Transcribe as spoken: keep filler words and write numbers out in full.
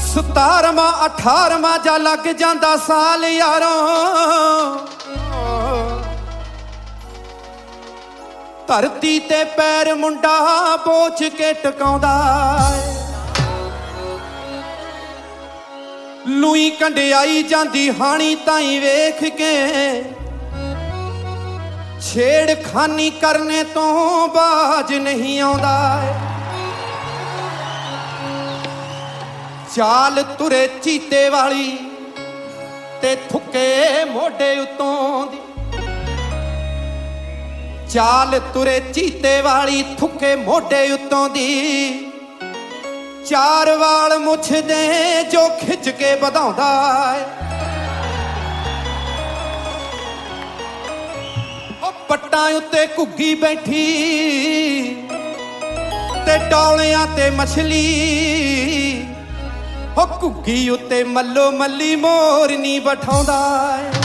सतारवां अठारवां जा लग जांदा साल यारों, धरती ते पैर मुंडा बोच के टकाउंदा लूई कंडियाई जांदी हाणी ताई वेख के, छेड़खानी करने तो बाज नहीं आउंदा। चाल तुरे चीते वाली ते थुके मोढे उत्तों दी, चाल तुरे चीते वाली थुके मोढे उत्तों दी, चार वाल मुछ दे जो खिच के वधाउंदा है। ओ पट्टां उत्ते घुग्गी बैठी ते डौलियां ते मछली, ओ घुग्गी उत्ते मल्लो मल्ली मोरनी बठाउंदा है।